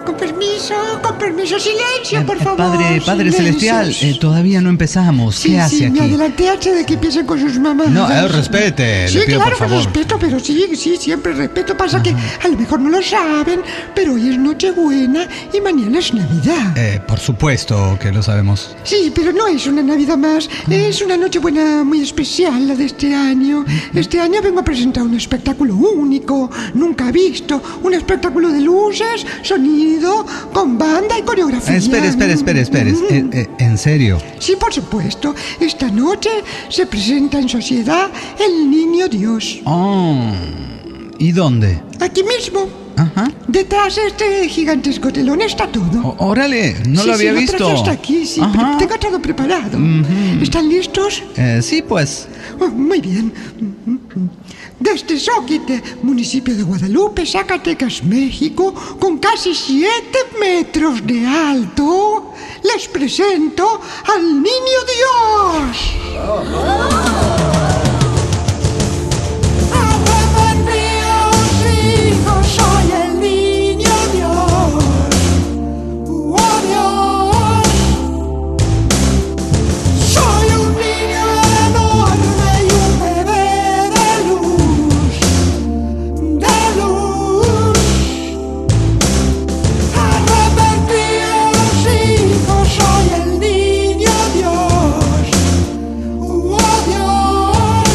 Con permiso, silencio, por favor. Padre silencio. Celestial, todavía no empezamos. ¿Qué hace aquí? Me adelanté antes de que empiecen con sus mamás. No, respete, sí, le pido claro por favor. Que respeto, pero sí, siempre respeto. Pasa que a lo mejor no lo saben, pero hoy es Nochebuena y mañana es Navidad. Por supuesto que lo sabemos. Sí, pero no es una Navidad más, es una Nochebuena muy especial la de este año. Este año vengo a presentar un espectáculo único, nunca visto, un espectáculo de luces, sonido, con banda y coreografía. Espere. ¿En serio? Sí, por supuesto. Esta noche se presenta en sociedad el Niño Dios. Oh, ¿y dónde? Aquí mismo. Ajá. Detrás de este gigantesco telón está todo. Órale, no lo había visto. Está aquí, sí, pero tengo todo preparado. ¿Están listos? Sí, pues. Muy bien. Desde Zoquite, municipio de Guadalupe, Zacatecas, México, con casi 7 metros de alto, les presento al Niño Dios. Soy el Niño Dios. Oh Dios. Soy un niño enorme y un bebé de luz. Arrepentidos, hijos, soy el Niño Dios. Oh Dios.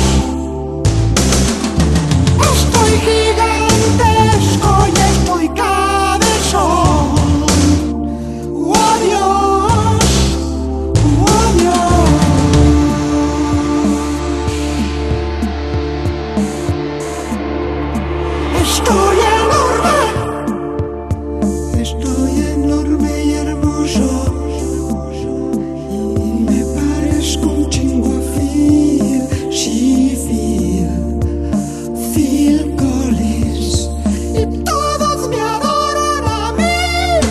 Estoy gigantesco y estoy cabezón. Oh Dios, oh Dios. Estoy enorme y hermoso. Y me parezco un chingo a Phil, sí, Phil Collins. Y todos me adoran a mí.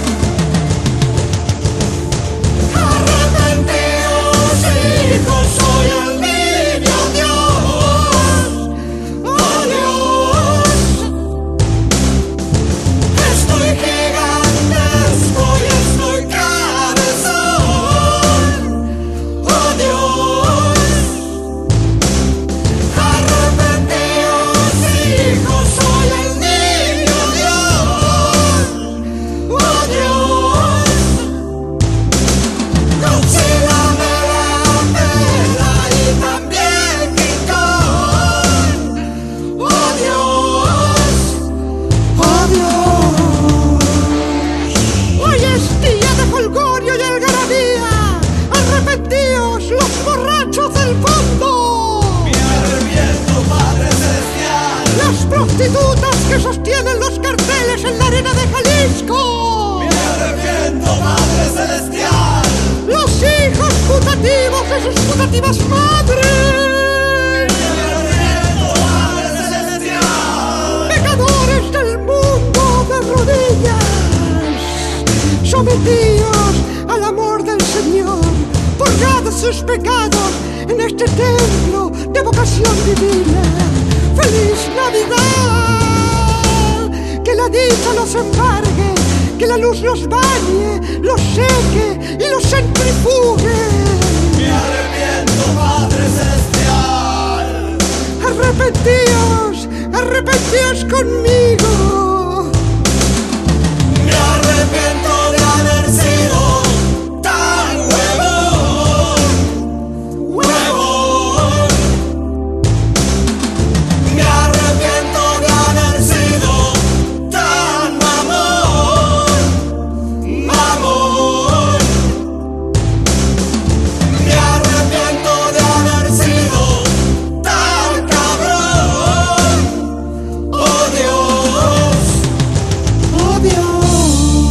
Arrepentidos, hijos, soy el Niño Dios. Oh Dios. Estoy gigantesco y estoy cabezón. Oh Dios. Arrepentidos, hijos, soy el Niño Dios. Oh Dios. Godzilla me la pela y también King Kong. Oh Dios. Oh Dios. Hoy es día de jolgorio y algarabía. Arrepentíos los borrachos del fondo. Me arrepiento, Padre Celestial. Las prostitutas que sostienen los carteles en la arena de Jalisco. Me arrepiento, Padre Celestial. Los hijos putativos de sus putativas madres. Me arrepiento, Padre Celestial. Pecadores del mundo de rodillas, sometidos al amor del Señor, purgad sus pecados en este templo de vocación divina. ¡Feliz Navidad! Que la dicha los embargue, que la luz los bañe, los seque y los centrifugue. Me arrepiento, Padre Celestial. Arrepentíos conmigo. Me arrepiento de haber sido tan huevón. Me arrepiento de haber sido tan mamón. Me arrepiento de haber sido tan cabrón. Oh Dios. Oh Dios.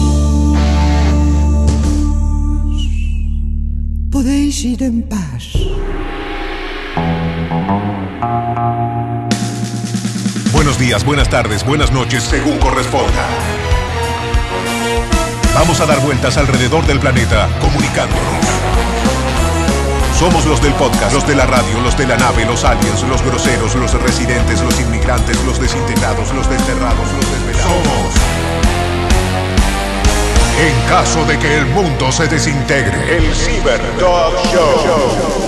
Podéis ir en paz. Buenos días, buenas tardes, buenas noches, según corresponda. Vamos a dar vueltas alrededor del planeta, comunicándonos. Somos los del podcast, los de la radio, los de la nave, los aliens, los groseros, los residentes, los inmigrantes, los desintegrados, los desterrados, los desvelados. Somos En caso de que el mundo se desintegre, el Ciberdog Show.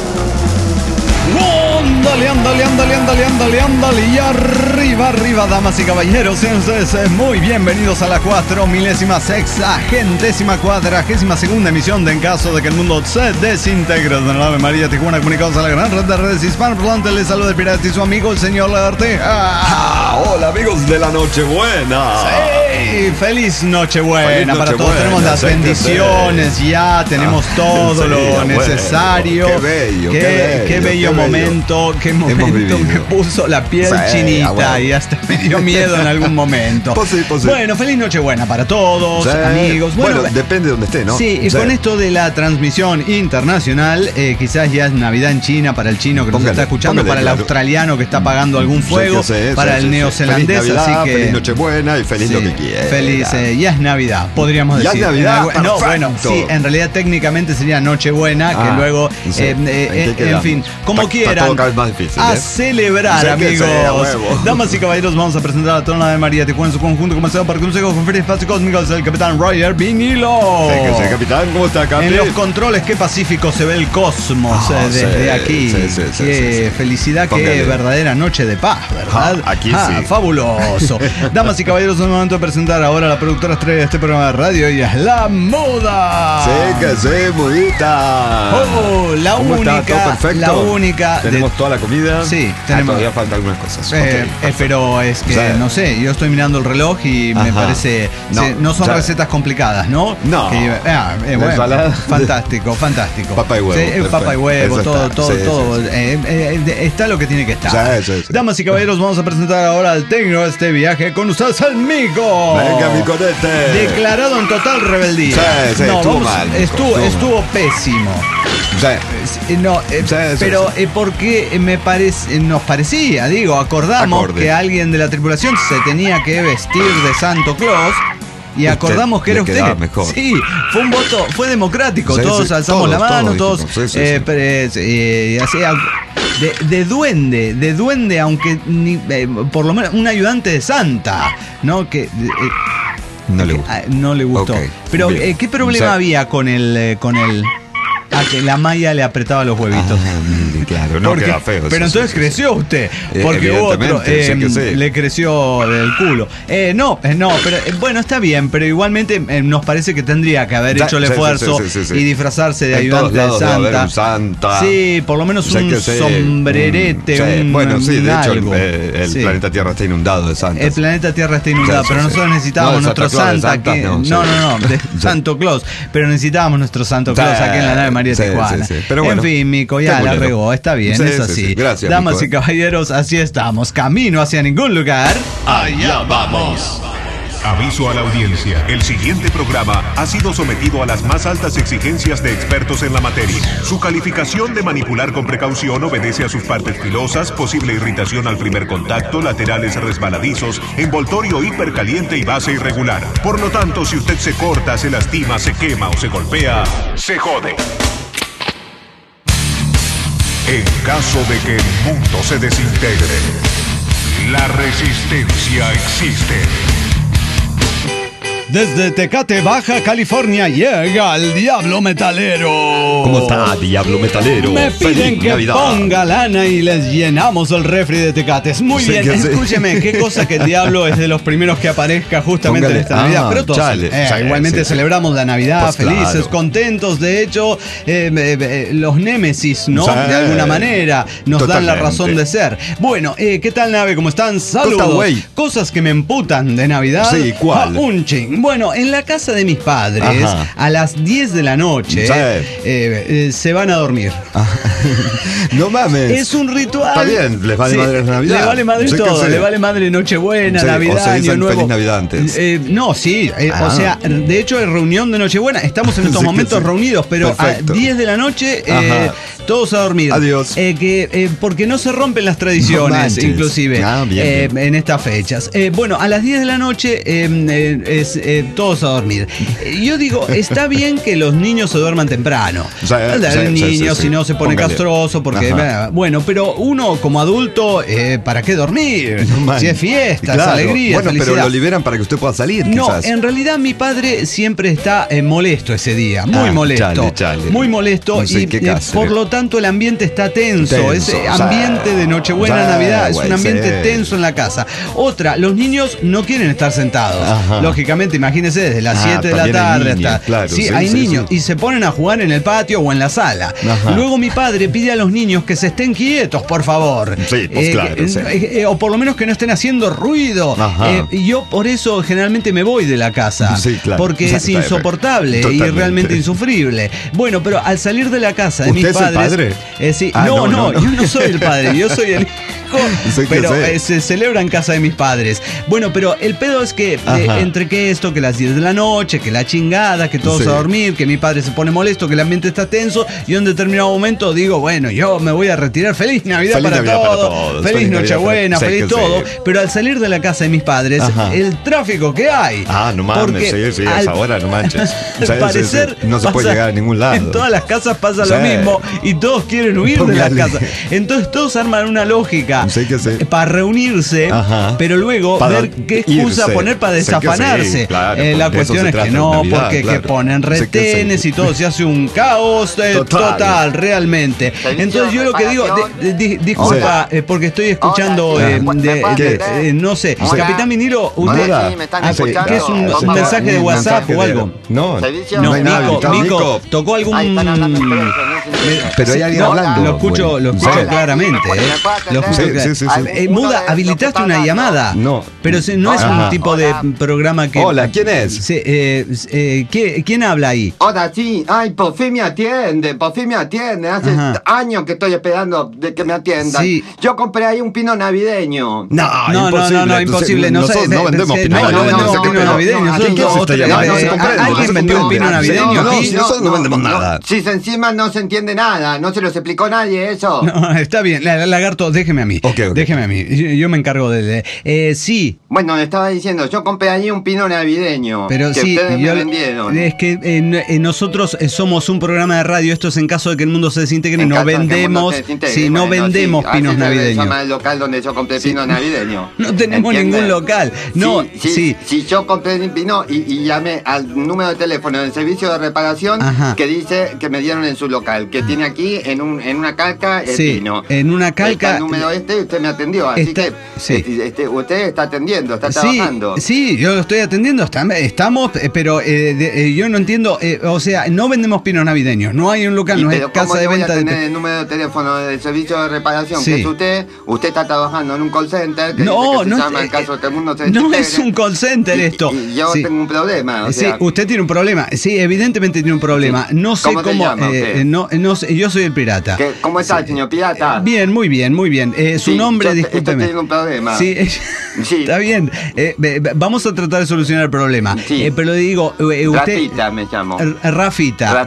Ándale. Y arriba, damas y caballeros. Sean ustedes muy bienvenidos a la 4.060.000.000.040.002 emisión de En caso de que el mundo se desintegre. De la Ave María Tijuana, comunicados a la gran red de redes hispanoparlantes. Les saluda el pirata y su amigo, el señor Lagarteja. Hola, amigos de la Nochebuena. Sí, feliz Nochebuena para todos. Tenemos las bendiciones ya, tenemos todo lo necesario. Qué bello momento. Qué momento me puso la piel chinita y hasta me dio miedo en algún momento. Bueno, feliz Nochebuena para todos, amigos. Bueno, depende de donde esté, ¿no? Sí, y con esto de la transmisión internacional, quizás ya es Navidad en China para el chino que nos está escuchando, para el australiano que está apagando algún fuego, para el neozelandés, feliz Navidad, así que feliz Nochebuena y feliz lo que quiera. Feliz, ya es Navidad, podríamos decir. Ya es Navidad, no, bueno, sí, en realidad técnicamente sería Nochebuena, que luego, en fin, como quieran. Todo cada vez más difícil, a celebrar, amigos. Damas y caballeros, vamos a presentar a toda la Ave María Tijuana en su conjunto, comenzado por Consejo Conferencia Espacio Cósmico, es el capitán Roger Vinilo. Sí, capitán, ¿cómo está, Capi? En los controles, qué pacífico se ve el cosmos desde aquí. Qué felicidad, qué verdadera noche de paz, ¿verdad? Aquí sí. Fabuloso. Damas y caballeros, es el momento de presentar ahora a la productora estrella de este programa de radio, y es la Muda. Sí, Mudita. Oh, la única. Tenemos toda la comida. Sí, tenemos. Todavía faltan algunas cosas. Pero es que, no sé, yo estoy mirando el reloj y me parece. No son recetas complicadas, ¿no? No. Bueno, fantástico. Papa y huevo. Sí, papa y huevo, todo. Está lo que tiene que estar. Sí. Damas y caballeros, vamos a presentar ahora al técnico de este viaje. Con ustedes, el Mico. Venga, mi conete. Declarado en total rebeldía. Sí, estuvo mal. Estuvo pésimo. Pero porque nos parecía, acordamos que alguien de la tripulación se tenía que vestir de Santo Claus. Y acordamos que era usted. Mejor. Sí, fue un voto, fue democrático. Todos alzamos la mano, todos. De duende, aunque por lo menos un ayudante de Santa, ¿no? Que no le gustó. Okay. Pero ¿qué problema había con el que la malla le apretaba los huevitos? Claro, no queda feo. Pero entonces creció usted, porque hubo otro, le creció el culo. Pero bueno, está bien, pero igualmente nos parece que tendría que haber hecho el esfuerzo y disfrazarse de ayudante de Santa. Sí, por lo menos un sombrerete, bueno, sí, de hecho algo. El planeta Tierra está inundado de Santa. El planeta Tierra está inundado, pero nosotros necesitábamos nuestro Santa, de Santo Claus, pero necesitábamos nuestro Santo Claus aquí en la nave María Tijuana. Pero bueno, en fin, Mico, ya la regó, está bien, es así. Gracias, damas Mico, y caballeros, así estamos, camino hacia ningún lugar. Allá vamos. Aviso a la audiencia. El siguiente programa ha sido sometido a las más altas exigencias de expertos en la materia. Su calificación de manipular con precaución obedece a sus partes filosas, posible irritación al primer contacto, laterales resbaladizos, envoltorio hipercaliente y base irregular. Por lo tanto, si usted se corta, se lastima, se quema o se golpea, se jode. En caso de que el mundo se desintegre, la resistencia existe. Desde Tecate, Baja California, llega el Diablo Metalero. ¿Cómo está, Diablo Metalero? Me piden ¡Feliz que Navidad! ponga lana y les llenamos el refri de Tecates. Muy bien, escúcheme, qué cosa que el Diablo es de los primeros que aparezca justamente en esta Navidad. Pero todos, igualmente celebramos la Navidad, pues felices, claro, contentos. De hecho, los némesis, ¿no? De alguna manera nos dan la razón de ser. Bueno, ¿qué tal, nave? ¿Cómo están? Saludos. Cosas que me emputan de Navidad. Sí, ¿cuál? Un ching. Bueno, en la casa de mis padres, a las 10 de la noche, se van a dormir. No mames. Es un ritual. Está bien, les vale madre la Navidad. Le vale madre todo, le vale madre Nochebuena, Navidad, Año Nuevo. Feliz Navidad antes. No, sí, o sea, de hecho hay reunión de Nochebuena. Estamos en estos momentos reunidos, pero perfecto, a 10 de la noche todos a dormir. Adiós. Porque no se rompen las tradiciones, No inclusive, bien. en estas fechas. Bueno, a las 10 de la noche todos a dormir. Yo digo, está bien que los niños se duerman temprano. El niño, si no, se pone castroso, porque, bueno, pero uno como adulto, ¿para qué dormir? Si es fiesta, es alegría, bueno, felicidad. pero lo liberan para que usted pueda salir, No, quizás. en realidad mi padre siempre está molesto ese día, muy molesto. Chale. Muy molesto, No sé y qué hacer. por lo tanto el ambiente está tenso. Ese ambiente de Nochebuena, Navidad, es un ambiente tenso en la casa. Otra, los niños no quieren estar sentados. Lógicamente, imagínense, desde las 7 de la tarde hasta... Claro, hay niños y se ponen a jugar en el patio o en la sala. Luego mi padre pide a los niños que se estén quietos, por favor. Sí, pues claro. O por lo menos que no estén haciendo ruido. Y yo por eso generalmente me voy de la casa. Sí, claro. Porque es insoportable y realmente insufrible. Bueno, pero al salir de la casa de mis padres... ¿Usted es el padre? Sí. No, yo no soy el padre, yo soy el hijo. Pero se celebra en casa de mis padres. Bueno, pero el pedo es que entre que esto, que las 10 de la noche, que la chingada, que todos a dormir, que mi padre se pone molesto, que el ambiente está tenso, y en un determinado momento digo, bueno, yo me voy a retirar. Feliz Navidad, para todos. Feliz Nochebuena, feliz todo. Pero al salir de la casa de mis padres, el tráfico que hay. No mames, sí, ahora no manches. Al parecer no se puede llegar a ningún lado. En todas las casas pasa lo mismo y todos quieren huir de las casas. Entonces todos arman una lógica para reunirse, pero luego para ver qué excusa poner para desafanarse. La cuestión es que no, Navidad, porque que ponen retenes y todo, se hace un caos total realmente. Entonces yo lo que digo, disculpa, porque estoy escuchando, no sé, Capitán Vinilo, ¿qué es un mensaje de WhatsApp o algo? No, Mico, tocó algún... Pero hay alguien hablando. Lo escucho claramente. Lo escucho claramente. Muda, habilitaste una llamada. No. Pero no es un tipo de programa que... Hola, ¿quién es? ¿Quién habla ahí? Hola, sí. Ay, por fin me atiende. Hace años que estoy esperando de que me atiendan. Sí. Yo compré ahí un pino navideño. No, imposible. No vendemos pino navideño. ¿Alguien vendió un pino navideño aquí? Nosotros no vendemos nada. Si encima no se entiende nada, no se los explicó nadie eso. No, está bien, Lagarto, déjeme a mí. Okay. Déjeme a mí, yo me encargo de... sí. Bueno, le estaba diciendo, yo compré ahí un pino navideño. Pero que sí, ustedes me vendieron. Es que nosotros somos un programa de radio, esto es en caso de que el mundo se desintegre, no vendemos pinos navideños. Se llama el local donde yo compré pino navideño. No tenemos ningún local. No, sí. Yo compré un pino y llamé al número de teléfono del servicio de reparación que dice que me dieron en su local, que tiene aquí en una calca el pino. En una calca. El número usted me atendió, así que usted está atendiendo, está trabajando. Sí, yo lo estoy atendiendo, estamos, pero yo no entiendo, o sea, no vendemos pinos navideños, no hay un local, no hay casa de venta. ¿Cómo voy a tener el número de teléfono del servicio de reparación? Que es usted está trabajando en un call center, que se llama en caso de que el mundo se desintegre. No es un call center esto. Y yo tengo un problema. O sea, usted tiene un problema, evidentemente tiene un problema. No sé cómo. No sé, yo soy el pirata. ¿Cómo está, señor pirata? Bien, muy bien. Su nombre, discúlpeme. Tengo un problema. Sí, está bien. Vamos a tratar de solucionar el problema. Sí. Pero le digo, usted... Rafita me llamo. Rafita.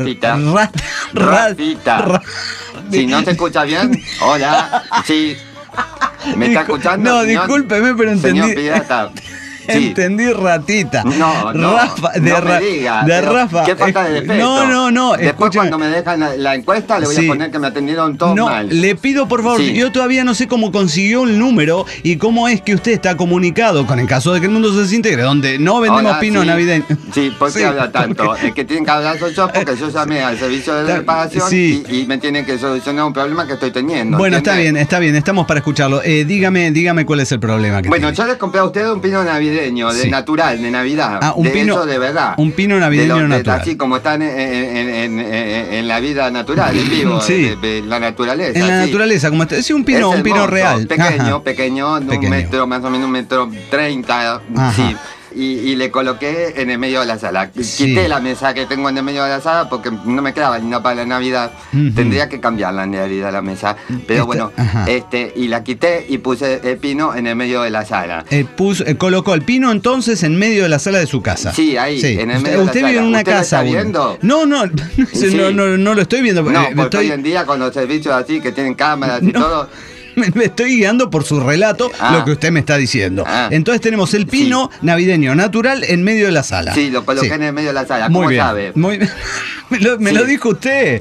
Si no se escucha bien, hola. Sí. ¿Me está escuchando? No, discúlpeme, pero entendí. Señor pirata. Sí. Entendí ratita. No, Rafa, no me diga. De Rafa. Qué falta de respeto. No. Después Escúchame. cuando me dejan la encuesta le voy a poner que me atendieron todos mal. Le pido por favor, yo todavía no sé cómo consiguió el número y cómo es que usted está comunicado con el caso de que el mundo se desintegre, donde no vendemos pinos navideños. Sí, ¿por qué habla tanto? El que tienen que hablar soy yo porque yo llamé al servicio de reparación y me tienen que solucionar un problema que estoy teniendo. Bueno, está bien, estamos para escucharlo. Dígame cuál es el problema que tiene. Yo les compré a usted un pino navideño, de natural, de Navidad. Un pino, eso de verdad. Un pino navideño natural. Así como están en la vida natural, en vivo, de la naturaleza. En la naturaleza, como está. Sí, un pino real. Pequeño, un metro, más o menos 1,30 m. Sí. y le coloqué en el medio de la sala. Quité la mesa que tengo en el medio de la sala porque no me quedaba linda para la Navidad. Tendría que cambiarla en realidad la mesa. Pero bueno, y la quité y puse el pino en el medio de la sala. Colocó el pino entonces en medio de la sala de su casa. Sí, ahí, en el medio de la sala. ¿Usted vive en una casa? ¿Lo está viendo? No, Sí. no lo estoy viendo. No, porque hoy en día con los servicios así que tienen cámaras y todo... Me estoy guiando por su relato, lo que usted me está diciendo. Entonces tenemos el pino navideño natural en medio de la sala. Sí, lo coloqué en el medio de la sala. ¿Cómo sabe? Muy bien. Me lo dijo usted.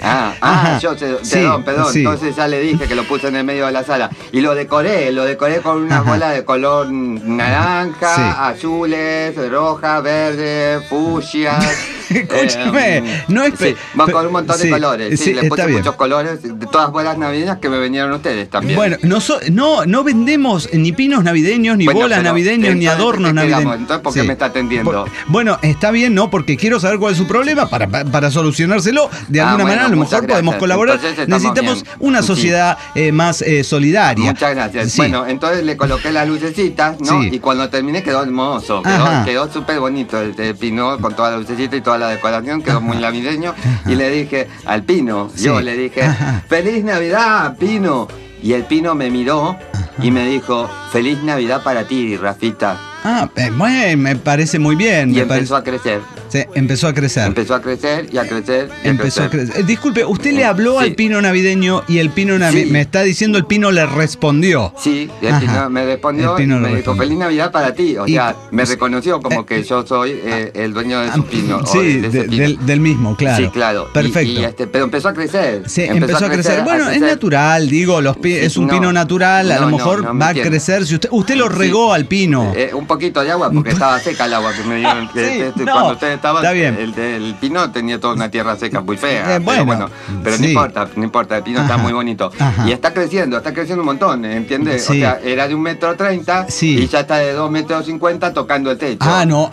Perdón. Entonces ya le dije que lo puse en el medio de la sala. Y lo decoré con una bola de color naranja, azules, roja, verde, fucsia. Escúchame, no es... con un montón de colores. Sí, le puse muchos colores de todas bolas navideñas que me vinieron ustedes también. Bueno, no vendemos ni pinos navideños, ni bolas navideñas, ni adornos navideños. Entonces, ¿por qué me está atendiendo? Bueno, está bien, ¿no? Porque quiero saber cuál es su problema para solucionárselo. De alguna manera, a lo mejor podemos colaborar. Necesitamos una sociedad más solidaria. Muchas gracias. Bueno, entonces le coloqué las lucecitas, ¿no? Y cuando terminé quedó hermoso. Quedó súper bonito el pino con todas las lucecitas y toda la decoración. Quedó muy navideño. Y le dije al pino, yo le dije, ¡Feliz Navidad, Pino! Y el pino me miró y me dijo, ¡Feliz Navidad para ti, Rafita! Bueno, me parece muy bien. Y empezó a crecer. Sí, empezó a crecer. Empezó a crecer y a crecer y a crecer. Disculpe, usted le habló al pino navideño y el pino me está diciendo el pino le respondió. Sí, el pino me respondió y me dijo, ¡Feliz Navidad para ti! O sea, me reconoció como que yo soy el dueño de su pino. Sí, del mismo, claro. Sí, claro. Perfecto. Pero empezó a crecer. Sí, empezó a crecer. Bueno, es natural, digo, es un pino natural, a lo mejor va a crecer. Si usted lo regó al pino. Un poquito de agua porque estaba seca el agua que me dieron. Cuando ustedes estaban, el pino tenía toda una tierra seca muy fea. Pero no importa, el pino está muy bonito. Y está creciendo un montón, ¿entiendes? O sea, era de 1,30 m y ya está de 2,50 m tocando el techo.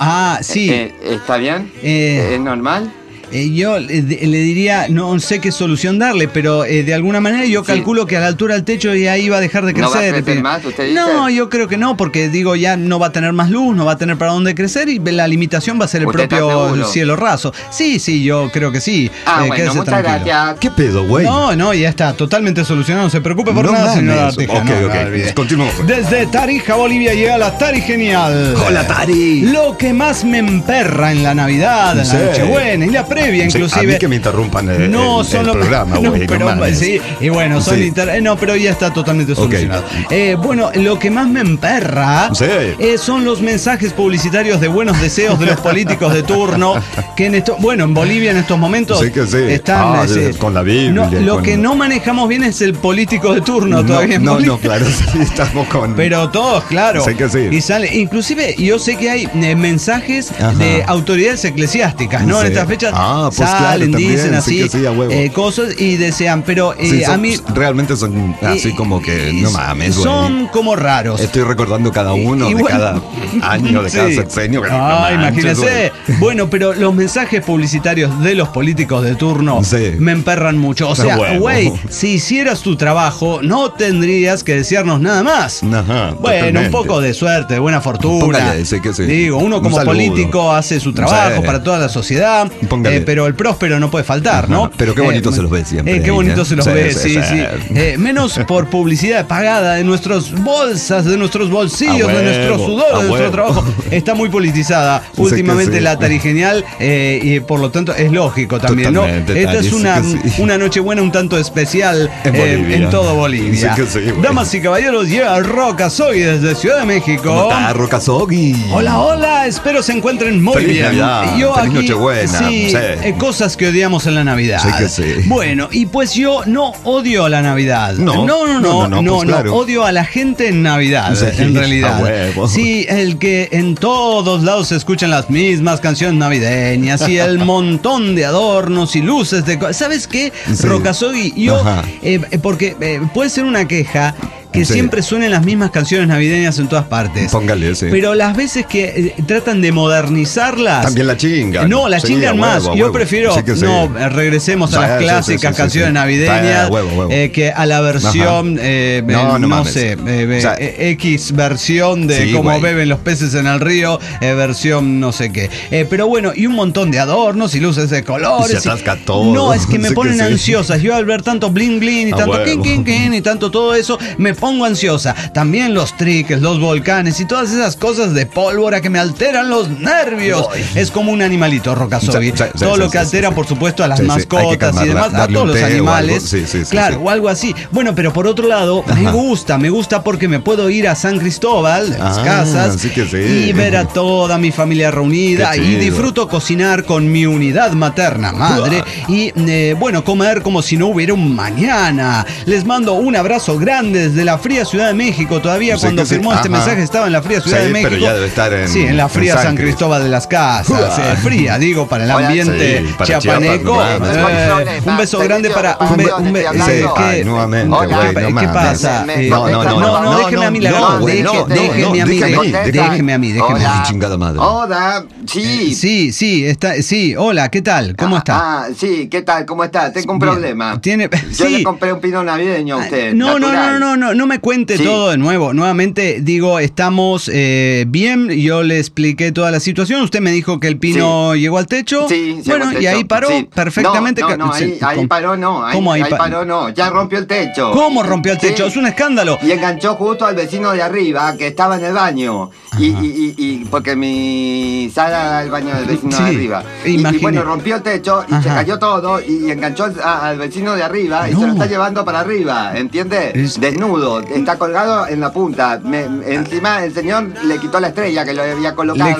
¿Está bien? ¿Es normal? Yo le diría, no sé qué solución darle, pero de alguna manera yo calculo que a la altura del techo ya ahí va a dejar de crecer. ¿No va a crecer más, usted dice? No, yo creo que no, porque digo, ya no va a tener más luz, no va a tener para dónde crecer y la limitación va a ser el propio cielo raso. Sí, yo creo que sí. Bueno, muchas gracias. ¿Qué pedo, güey? No, ya está totalmente solucionado, no se preocupe por nada, señora Arteja. Ok, continuamos. Desde Tarija, Bolivia, llega la Tari Genial. Hola, Tari. Lo que más me emperra en la Navidad, la Nochebuena y la previa, inclusive. A mí que me interrumpan el programa, güey. Sí, y bueno, pero ya está totalmente solucionado. Bueno, lo que más me emperra son los mensajes publicitarios de buenos deseos de los políticos de turno, que en Bolivia en estos momentos están con la Biblia. Lo que no manejamos bien es el político de turno todavía en Bolivia. Claro, sí, estamos con... Pero todos, claro. Sé que sí. Y sale, inclusive yo sé que hay mensajes de autoridades eclesiásticas, ¿no? En estas fechas salen, dicen así cosas y desean, pero a mí... Realmente son así como que, no mames, güey. Son como raros. Estoy recordando cada uno de cada año, de cada sexenio. Imagínese. Bueno, pero los mensajes publicitarios de los políticos de turno me emperran mucho. O sea, güey, si hicieras tu trabajo, no tendrías que desearnos nada más. Bueno, un poco de suerte, de buena fortuna. Digo, uno como político hace su trabajo para toda la sociedad, pero el próspero no puede faltar, ¿no? Pero qué bonito se los ve siempre. Qué bonito se los ve, sí. Menos por publicidad pagada de nuestras bolsas, de nuestros bolsillos, de nuestro sudor, de nuestro trabajo. Está muy politizada últimamente la Tari Genial y por lo tanto es lógico también, ¿no? Esta es una Nochebuena un tanto especial en todo Bolivia. Damas y caballeros, llega Rocasogi desde Ciudad de México. ¿Cómo está, Rocasogi? Hola, espero se encuentren muy Feliz bien. Navidad. Yo Feliz aquí, Nochebuena. Cosas que odiamos en la Navidad. Bueno, y pues yo no odio a la Navidad. No, odio a la gente en Navidad, en realidad. Sí, el que en todos lados se escuchan las mismas canciones navideñas y el montón de adornos y luces de... ¿Sabes qué, Rocasogi? Yo, porque puede ser una queja, que siempre suenen las mismas canciones navideñas en todas partes. Póngale, sí. Pero las veces que tratan de modernizarlas... También la chingan. No, la chingan más. Yo prefiero... regresemos a las clásicas canciones navideñas que a la versión... X versión de cómo beben los peces en el río, versión no sé qué. Pero bueno, y un montón de adornos y luces de colores. Se atasca todo. No, es que me ponen ansiosas. Yo al ver tanto bling bling y tanto kin y tanto todo eso, me pongo ansiosa. También los triques, los volcanes y todas esas cosas de pólvora que me alteran los nervios. Es como un animalito, Rocasobi. Todo lo que altera, por supuesto, a las mascotas y demás, a todos los animales. Claro, o algo así. Bueno, pero por otro lado, me gusta porque me puedo ir a San Cristóbal, de las casas, y ver a toda mi familia reunida y disfruto cocinar con mi unidad materna madre y comer como si no hubiera un mañana. Les mando un abrazo grande desde la fría Ciudad de México. Todavía cuando firmó este mensaje estaba en la fría Ciudad de México. Pero ya debe estar en la fría San Cristóbal de las Casas. Fría, digo, para el ambiente chiapaneco. Un beso grande para... Nuevamente, ¿Qué pasa? No, déjeme a mí la gana. Déjeme a mí. Chingada madre. Hola, sí, hola, ¿qué tal? ¿Cómo está? Sí, ¿qué tal? ¿Cómo está? Tengo un problema. Yo le compré un pino navideño a usted. No me cuente todo de nuevo. Nuevamente digo, estamos bien. Yo le expliqué toda la situación. Usted me dijo que el pino llegó al techo. Sí, bueno, y ahí paró perfectamente. Ahí paró no. ¿Cómo ahí paró no? Ya rompió el techo. ¿Cómo rompió el techo? Es un escándalo. Y enganchó justo al vecino de arriba que estaba en el baño. Y porque mi sala era el baño del vecino de arriba. Y bueno, rompió el techo y se cayó todo y enganchó al vecino de arriba y se lo está llevando para arriba, ¿entiendes? Desnudo, está colgado en la punta. Encima el señor le quitó la estrella que lo había colocado.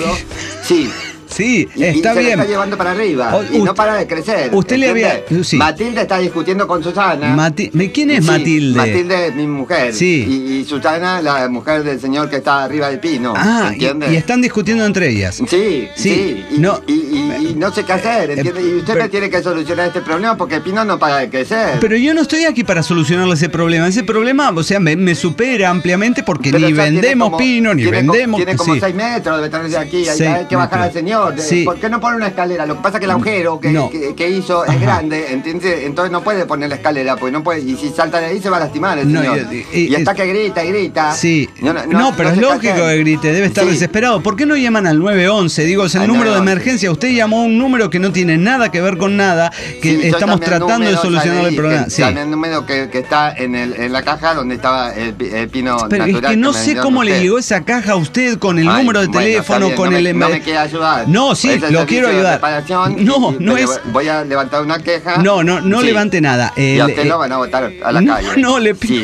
Sí, está bien. Y se lo está llevando para arriba y no para de crecer. Usted le había... Matilde está discutiendo con Susana. ¿Quién es Matilde? Matilde es mi mujer. Y Susana, la mujer del señor que está arriba del pino. ¿Entiendes? Y están discutiendo entre ellas. Sí. Y no sé qué hacer, ¿entiendes? Y usted me tiene que solucionar este problema porque el pino no para de crecer. Pero yo no estoy aquí para solucionarle ese problema. Ese problema, o sea, me supera ampliamente porque ni vendemos pino, ni vendemos... Tiene como 6 metros, debe estar desde aquí. Hay que bajar al señor. ¿Por qué no pone una escalera? Lo que pasa es que el agujero que hizo es grande, ¿entiendes? Entonces no puede poner la escalera, porque no puede, y si salta de ahí se va a lastimar el señor. Y está que grita. Sí. Pero es lógico que grite, debe estar desesperado. ¿Por qué no llaman al 911? Digo, es el número de emergencia. Usted llamó a un número que no tiene nada que ver con nada, que estamos tratando de solucionar el problema. También el número que está en la caja donde estaba el pino pero natural. Es que no sé cómo le llegó esa caja a usted con el número de teléfono, con el... No me quiere ayudar. No, lo quiero ayudar. No es... Voy a levantar una queja. No levante nada. Y a usted lo van a botar a la calle. Le pido,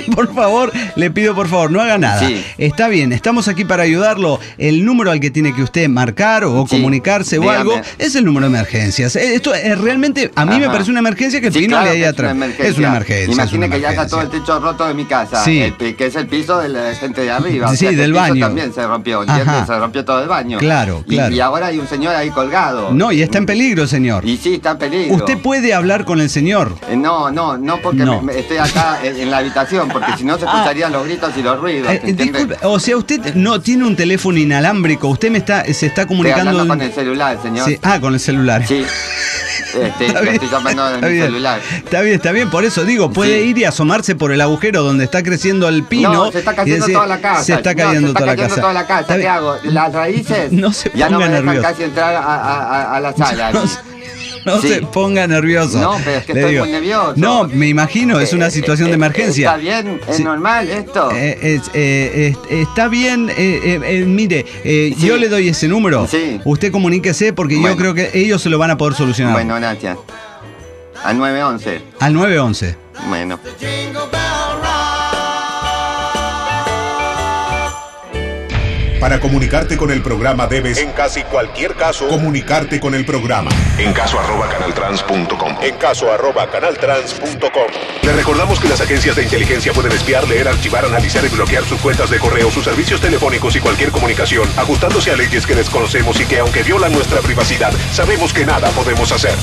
por favor, no haga nada. Está bien, estamos aquí para ayudarlo. El número al que tiene que usted marcar o comunicarse o algo es el número de emergencias. Esto es realmente, a mí me parece una emergencia que el pino le haya atrás. Es una emergencia. Imagine que ya está todo el techo roto de mi casa, que es el piso de la gente de arriba. Del baño. También se rompió, ¿entiendes? Se rompió todo el baño. Claro. Y ahora hay un señor ahí colgado. No, y está en peligro, señor. Y sí, está en peligro. ¿Usted puede hablar con el señor? No, porque estoy acá en la habitación, porque si no se escucharían los gritos y los ruidos. Disculpe, o sea, usted no tiene un teléfono inalámbrico, usted se está comunicando... Estoy hablando con el celular, señor. Con el celular. Sí. Estoy llamando de mi celular. Está bien, por eso digo, puede ir y asomarse por el agujero donde está creciendo el pino. No, se está cayendo toda la casa. Se está cayendo toda la casa. ¿Qué hago? Las raíces no se ya no me dejan nervioso. casi entrar a la sala. No se ponga nervioso. No, pero es que estoy muy nervioso. No, me imagino, es una situación de emergencia. Está bien, es normal esto. Está bien, mire, yo le doy ese número. Usted comuníquese porque yo creo que ellos se lo van a poder solucionar. Bueno, gracias. Al 911. Al 911. Bueno. Para comunicarte con el programa debes, en casi cualquier caso, comunicarte con el programa. En caso @canaltrans.com. En caso @canaltrans.com. Le recordamos que las agencias de inteligencia pueden espiar, leer, archivar, analizar y bloquear sus cuentas de correo, sus servicios telefónicos y cualquier comunicación, ajustándose a leyes que desconocemos y que, aunque violan nuestra privacidad, sabemos que nada podemos hacer.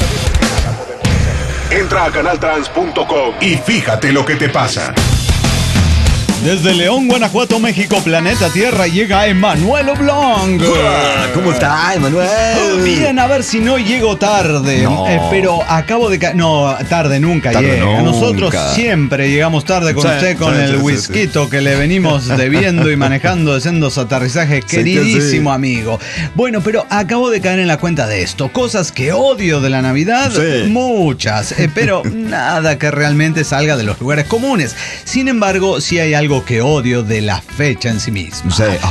Entra a canaltrans.com y fíjate lo que te pasa. Desde León, Guanajuato, México, planeta Tierra, llega Emanuel Oblong. ¿Cómo está, Emanuel? Bien, a ver si no llego tarde. No. Pero acabo de... No, tarde nunca llega. Nunca. Nosotros siempre llegamos tarde con usted, con el whiskyto que le venimos debiendo y manejando de sendos aterrizajes, queridísimo amigo. Bueno, pero acabo de caer en la cuenta de esto. Cosas que odio de la Navidad, muchas. Pero nada que realmente salga de los lugares comunes. Sin embargo, sí hay algo que odio de la fecha en sí misma.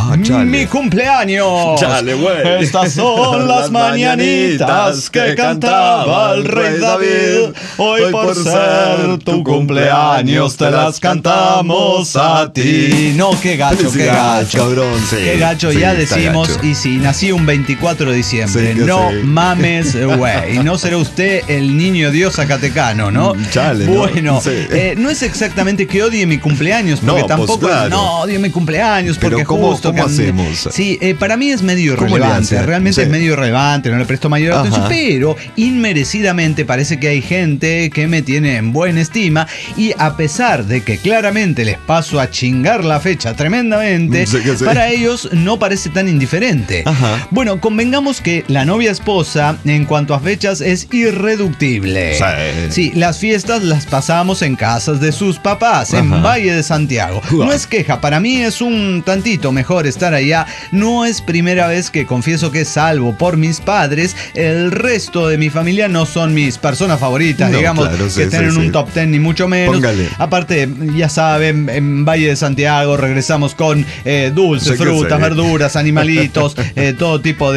Mi cumpleaños. Chale, güey. Estas son las mañanitas que cantaba el rey David. Hoy por ser tu cumpleaños te las cantamos a ti. No, qué gacho, qué gacho. Cabrón, sí. Qué gacho, ya decimos. Gacho. Y sí, nací un 24 de diciembre. No mames, güey. No será usted el niño Dios zacatecano, ¿no? Chale, bueno, no es exactamente que odie mi cumpleaños, porque tampoco. Pues claro. No, odio mi cumpleaños, porque pero ¿cómo hacemos? Sí, para mí es medio irrelevante. Realmente es medio irrelevante, no le presto mayor atención, pero inmerecidamente parece que hay gente que me tiene en buena estima y a pesar de que claramente les paso a chingar la fecha tremendamente, para ellos no parece tan indiferente. Bueno, convengamos que la novia esposa en cuanto a fechas es irreductible. Sí, las fiestas las pasamos en casas de sus papás, en Valle de Santiago. No es queja, para mí es un tantito mejor estar allá. No es primera vez que confieso que salvo por mis padres, el resto de mi familia no son mis personas favoritas, digamos, claro, que estén en un top 10 ni mucho menos. Póngale. Aparte, ya saben, en Valle de Santiago regresamos con dulces, frutas, verduras, animalitos, todo tipo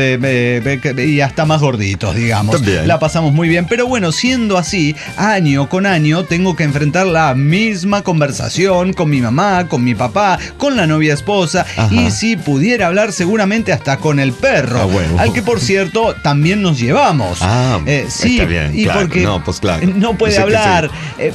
de y hasta más gorditos, digamos. También. La pasamos muy bien, pero bueno, siendo así, año con año tengo que enfrentar la misma conversación con mi mamá, con mi papá, con la novia esposa y si pudiera hablar seguramente hasta con el perro, al que por cierto también nos llevamos. Sí, está bien, y claro, porque no puede hablar,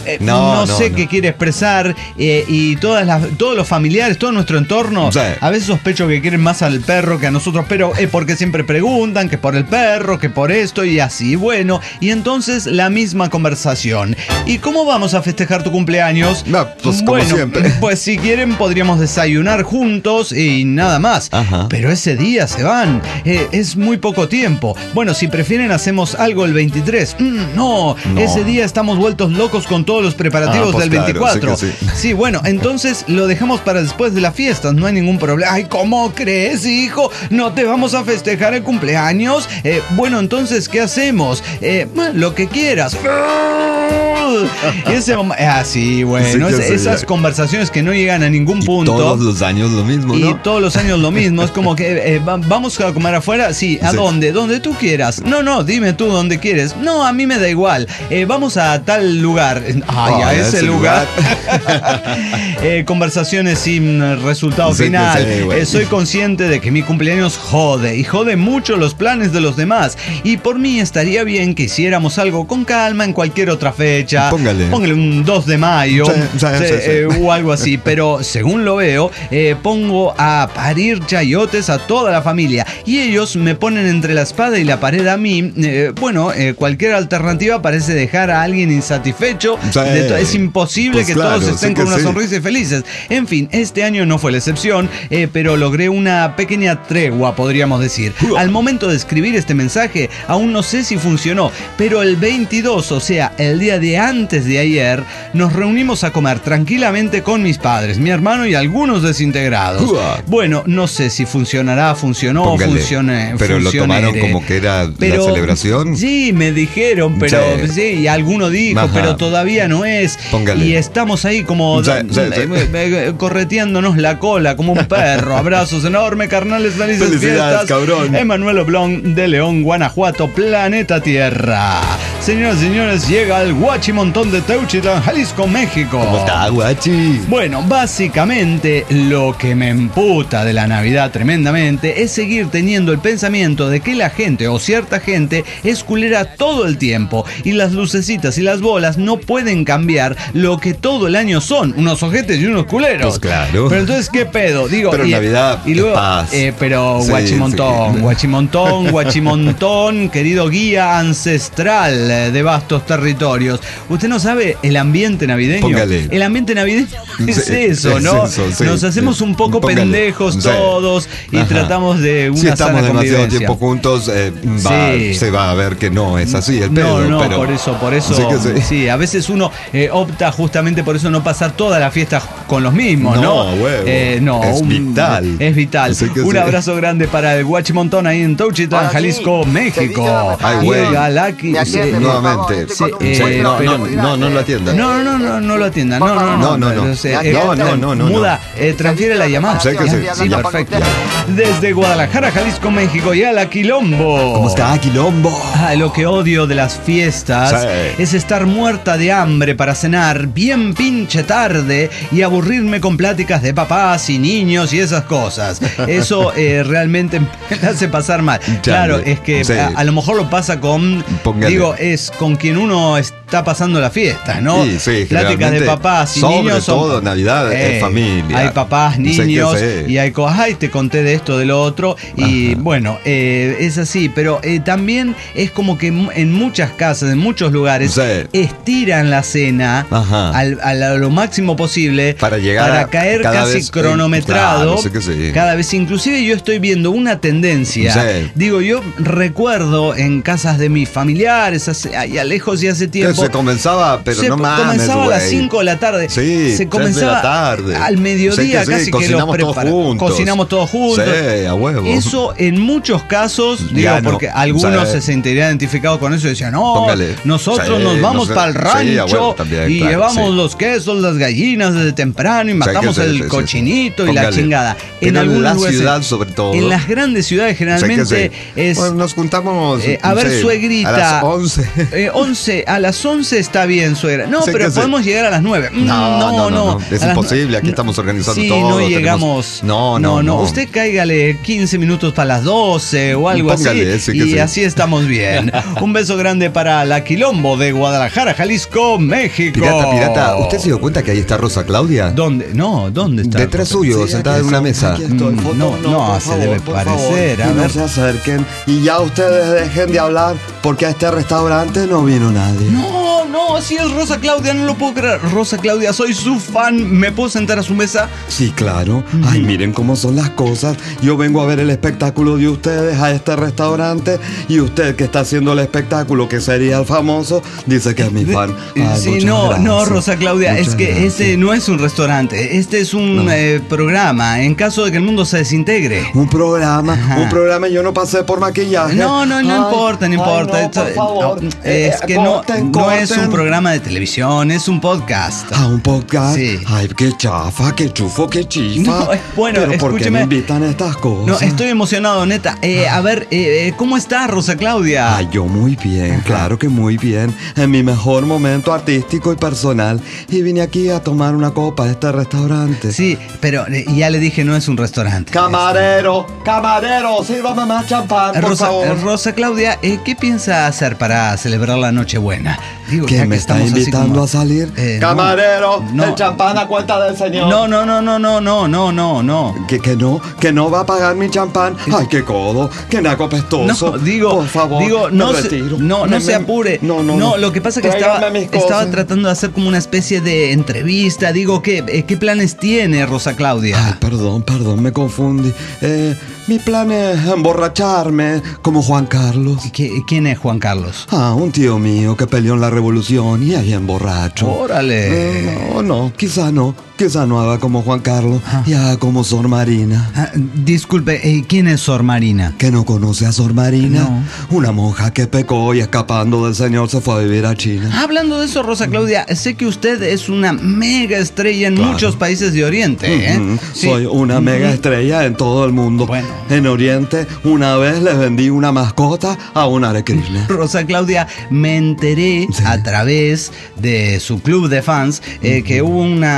no sé qué quiere expresar y todos los familiares, todo nuestro entorno, a veces sospecho que quieren más al perro que a nosotros, pero porque siempre preguntan que por el perro, que por esto y así, bueno, y entonces la misma conversación. ¿Y cómo vamos a festejar tu cumpleaños? No, pues como siempre. Pues si quieren podríamos desayunar juntos y nada más. Pero ese día se van. Es muy poco tiempo. Bueno, si prefieren hacemos algo el 23. No, ese día estamos vueltos locos con todos los preparativos del 24. Claro, sí, bueno, entonces lo dejamos para después de las fiestas. No hay ningún problema. Ay, ¿cómo crees, hijo? ¿No te vamos a festejar el cumpleaños? Bueno, entonces, ¿qué hacemos? Lo que quieras. Sí, bueno, esas conversaciones que no llegan a ningún punto. Todos los años lo mismo, ¿no? Y todos los años lo mismo. Es como que vamos a comer afuera. Sí, ¿a dónde? Donde tú quieras. No, dime tú dónde quieres. No, a mí me da igual. Vamos a tal lugar. A ese lugar. Conversaciones sin resultado final. Soy consciente de que mi cumpleaños jode y jode mucho los planes de los demás. Y por mí estaría bien que hiciéramos algo con calma en cualquier otra fecha. Póngale un 2 de mayo o algo así, pero según lo veo, pongo a parir chayotes a toda la familia y ellos me ponen entre la espada y la pared a mí. Cualquier alternativa parece dejar a alguien insatisfecho. Es imposible que todos estén con una sonrisa y felices. En fin, este año no fue la excepción, pero logré una pequeña tregua, podríamos decir. Al momento de escribir este mensaje, aún no sé si funcionó, pero el 22, o sea, el día de antes de ayer, nos reunimos a comer tranquilamente con mis padres, mi hermano y algunos desintegrados. Bueno, no sé si funcionará, funcionó, funcioné. Pero lo tomaron como que era la celebración. Sí, me dijeron, pero y alguno dijo, pero todavía no es. Y estamos ahí como correteándonos la cola como un perro. Abrazos enormes, carnales, felices fiestas. Cabrón. Emanuel Oblong de León, Guanajuato, planeta Tierra. Señoras y señores, llega el Guachimontón de Teuchitlán, Jalisco, México. ¿Cómo está, Guachi? Bueno, básicamente lo que me emputa de la Navidad tremendamente es seguir teniendo el pensamiento de que la gente o cierta gente es culera todo el tiempo y las lucecitas y las bolas no pueden cambiar lo que todo el año son, unos ojetes y unos culeros. Pues claro. Pero entonces, ¿qué pedo? Digo, pero Navidad, y luego, paz. Pero Guachimontón, Guachimontón, querido guía ancestral. de vastos territorios. ¿Usted no sabe el ambiente navideño? Póngale. El ambiente navideño es eso, ¿no? Eso, sí, nos hacemos un poco pendejos todos y tratamos de una sana convivencia. Si estamos demasiado tiempo juntos, se va a ver que no es así el pedo. No, pero por eso sí, a veces uno opta justamente por eso no pasar toda la fiesta con los mismos, ¿no? Es vital. Es vital. Un abrazo grande para el Guachimontón ahí en Teuchitlán, Jalisco, México. Galaki. Nuevamente. No lo atiendan. No lo atiendan. No. Muda, transfiere la llamada. Sí, perfecto. Desde Guadalajara, Jalisco, México, y a la Quilombo. ¿Cómo está, Quilombo? Lo que odio de las fiestas es estar muerta de hambre para cenar bien pinche tarde y aburrirme con pláticas de papás y niños y esas cosas. Eso realmente me hace pasar mal. Claro, es que a lo mejor lo pasa con... es con quien uno está pasando la fiesta, ¿no? Sí, pláticas de papás y niños. Sobre todo Navidad es familia. Hay papás, niños y hay cosas. Ay, te conté de esto, de lo otro. Y bueno, es así. Pero también es como que en muchas casas, en muchos lugares, estiran la cena a lo máximo posible para caer casi cronometrado. Cada vez, inclusive yo estoy viendo una tendencia. Digo, yo recuerdo en casas de mis familiares, allá lejos y hace tiempo. Se comenzaba, pero no mames, comenzaba a las 5 de la tarde. Se comenzaba al mediodía casi que los preparamos. Cocinamos todos juntos. A huevo. Eso en muchos casos, digo, porque algunos se sentirían identificados con eso y decían, nosotros nos vamos para el rancho y llevamos los quesos, las gallinas desde temprano y matamos el cochinito y la chingada. En algunas ciudades, sobre todo. En las grandes ciudades generalmente es... Bueno, nos juntamos a ver, suegrita. A las 11. A las 11 está bien, suegra. No, pero podemos llegar a las 9. No. Es imposible. Aquí estamos organizando todo. No llegamos. No. Usted cáigale 15 minutos para las 12 o algo así. Y así estamos bien. Un beso grande para la Quilombo de Guadalajara, Jalisco, México. Pirata. ¿Usted se dio cuenta que ahí está Rosa Claudia? ¿Dónde? No, ¿dónde está? Detrás suyo, sentada en una mesa. No, se debe parecer. A ver. No se acerquen y ya ustedes dejen de hablar porque a este restaurante no vino nadie. No, si es Rosa Claudia, no lo puedo creer. Rosa Claudia, soy su fan. ¿Me puedo sentar a su mesa? Sí, claro. Ay, miren cómo son las cosas. Yo vengo a ver el espectáculo de ustedes a este restaurante y usted que está haciendo el espectáculo, que sería el famoso, dice que es mi fan. Sí, no, Rosa Claudia, es que este no es un restaurante. Este es un programa en caso de que el mundo se desintegre. Un programa, yo no pasé por maquillaje. No importa. Por favor. Es que no es un programa de televisión, es un podcast. ¿Un podcast? Sí. Ay, qué chafa, qué chufo, qué chifa. Bueno, pero ¿por qué me escúcheme. invitan a estas cosas? No, estoy emocionado, neta. A ver, ¿cómo está Rosa Claudia? Ay, yo muy bien, claro que muy bien. En mi mejor momento artístico y personal. Y vine aquí a tomar una copa a este restaurante. Sí, pero ya le dije, no es un restaurante. Camarero, sírvame más champán, por favor. Rosa Claudia, ¿qué piensa hacer para celebrar la Nochebuena? Digo, ¿Qué me está invitando a salir? Camarero, el champán a cuenta del señor. No. Que no va a pagar mi champán. Ay, qué codo, qué naco apestoso. Por favor, no se apure. No, lo que pasa es que estaba tratando de hacer como una especie de entrevista. Digo, ¿qué planes tiene Rosa Claudia? Ay, perdón, me confundí. Mi plan es emborracharme como Juan Carlos. ¿Quién es Juan Carlos? Un tío mío que peleó en la revolución y es bien borracho. ¡Órale! Quizá no haga como Juan Carlos y haga como Sor Marina. Disculpe, ¿quién es Sor Marina? ¿Que no conoce a Sor Marina? No. Una monja que pecó y escapando del Señor se fue a vivir a China. Hablando de eso, Rosa Claudia, sé que usted es una mega estrella en muchos países de Oriente. Sí. Soy una mega estrella en todo el mundo. Bueno. En Oriente, una vez les vendí una mascota a un Hare Krishna. Rosa Claudia, me enteré a través de su club de fans que hubo una disputa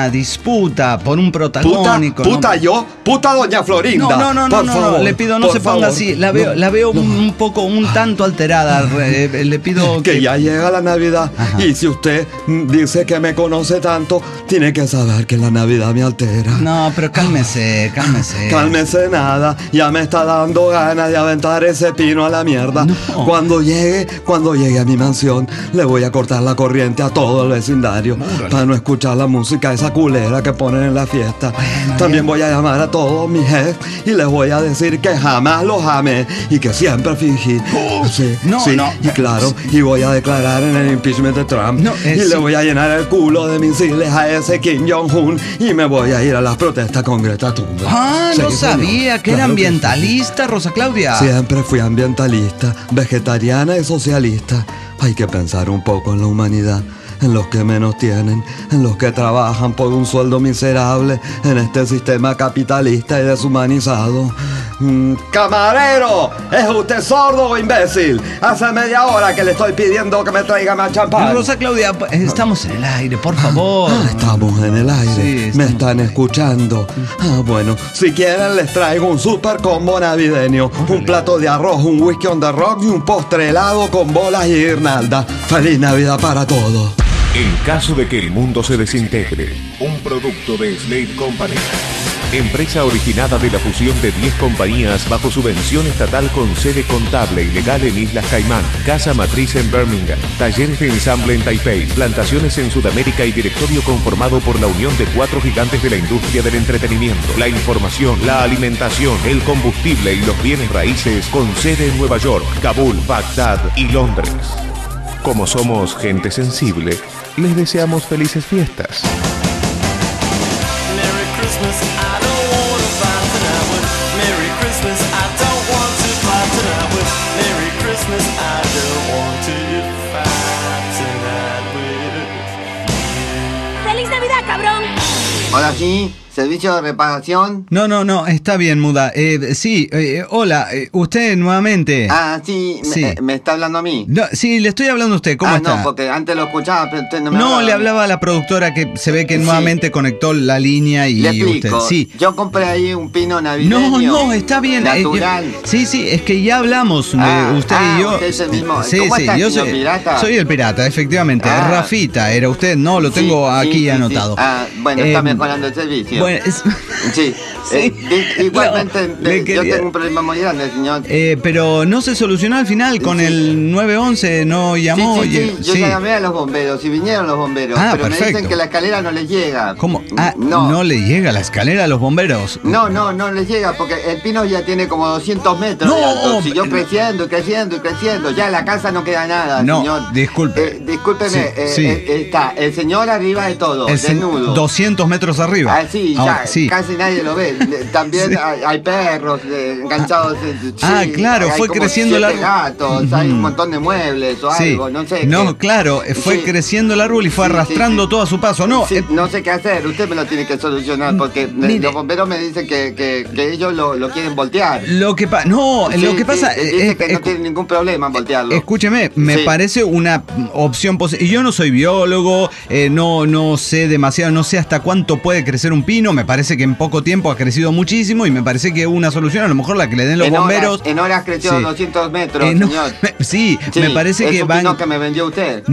puta por un protagónico. ¿Puta yo? ¿Puta doña Florinda? No, le pido no se ponga así. La veo un poco, un tanto alterada. Le pido que ya llega la Navidad. Ajá. Y si usted dice que me conoce tanto, tiene que saber que la Navidad me altera. No, pero cálmese. Cálmese nada. Ya me está dando ganas de aventar ese pino a la mierda. No. Cuando llegue a mi mansión, le voy a cortar la corriente a todo el vecindario para no escuchar la música esa culera que ponen en la fiesta. Bueno, también voy a llamar a todos mis jefes y les voy a decir que jamás los amé y que siempre fingí. Y claro, y voy a declarar en el impeachment de Trump le voy a llenar el culo de misiles a ese Kim Jong-un y me voy a ir a las protestas con Greta Thunberg. No sabía que era ambientalista, Rosa Claudia. Siempre fui ambientalista, vegetariana y socialista. Hay que pensar un poco en la humanidad, en los que menos tienen, en los que trabajan por un sueldo miserable en este sistema capitalista y deshumanizado. ¡Camarero! ¿Es usted sordo o imbécil? Hace media hora que le estoy pidiendo que me traiga más champán. Rosa Claudia, estamos en el aire, por favor. Estamos en el aire. Me están escuchando. Bueno, si quieren les traigo un super combo navideño. Un plato de arroz, un whisky on the rock y un postre helado con bolas y guirnalda. ¡Feliz Navidad para todos! En caso de que el mundo se desintegre, un producto de Slate Company. Empresa originada de la fusión de 10 compañías bajo subvención estatal con sede contable y legal en Islas Caimán, casa matriz en Birmingham, talleres de ensamble en Taipei, plantaciones en Sudamérica y directorio conformado por la unión de 4 gigantes de la industria del entretenimiento, la información, la alimentación, el combustible y los bienes raíces con sede en Nueva York, Kabul, Bagdad y Londres. Como somos gente sensible, les deseamos felices fiestas. ¡Feliz Navidad, cabrón! Ahora sí, servicio de reparación. No, está bien, Muda. Hola, usted nuevamente. Sí. ¿Me está hablando a mí? No, sí, le estoy hablando a usted, ¿cómo está? No, porque antes lo escuchaba, pero usted no me hablaba. Le hablaba a la productora que se ve que nuevamente conectó la línea y le explico. Usted. Sí. Yo compré ahí un pino navideño. No, está bien. Natural. Sí, es que ya hablamos, usted y yo. Usted es el mismo. ¿Cómo está, yo señor pirata? Soy el pirata, efectivamente. Rafita era usted, no, lo tengo aquí anotado. Bueno, está mejorando el servicio. Bueno, Sí. Igualmente, yo tengo un problema muy grande, señor. Pero no se solucionó al final con el 911, no llamó. Yo ya llamé a los bomberos y vinieron los bomberos. Pero perfecto. Me dicen que la escalera no les llega. ¿Cómo? ¿No le llega la escalera a los bomberos? No les llega porque el pino ya tiene como 200 metros de alto. Siguió creciendo, ya en la casa no queda nada, señor. Discúlpeme, está el señor arriba de todo, desnudo. 200 metros arriba. Casi nadie lo ve. También hay perros enganchados. Claro, fue creciendo el árbol. Gatos, hay un montón de muebles o algo, no sé. Fue creciendo el árbol y fue arrastrando todo a su paso. No sé qué hacer, usted me lo tiene que solucionar porque los bomberos me dicen que ellos lo quieren voltear. Lo que pasa es que no tiene ningún problema en voltearlo. Escúcheme, me parece una opción posible. Yo no soy biólogo, no sé demasiado, no sé hasta cuánto puede crecer un pino. Me parece que en poco tiempo ha crecido muchísimo y me parece que una solución, a lo mejor la que le den los bomberos. En horas creció 200 metros, señor. Me parece que van. Es un pino que me vendió usted.